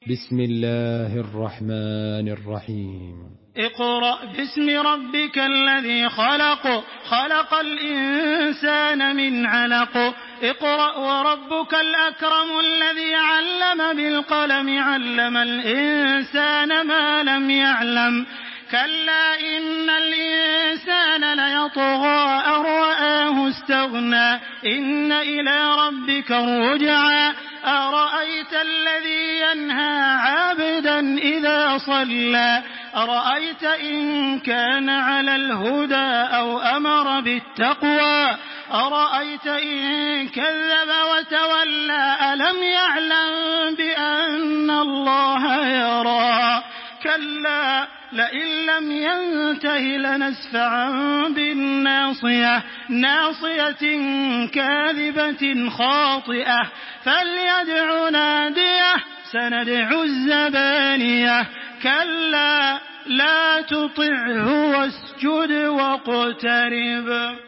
بسم الله الرحمن الرحيم اقرأ باسم ربك الذي خلق خلق الإنسان من علق اقرأ وربك الأكرم الذي علم بالقلم علم الإنسان ما لم يعلم كلا إن الإنسان ليطغى أن رآه استغنى إن إلى ربك الرجعى أرأيت الذي ينهى عابدا إذا صلى أرأيت إن كان على الهدى أو أمر بالتقوى أرأيت إن كذب وتولى ألم يعلم بأن الله يرى كلا لئن لم ينته لنسفعا بالناصية ناصية كاذبة خاطئة فليدع ناديه سندع الزبانية كلا لا تطعه واسجد واقترب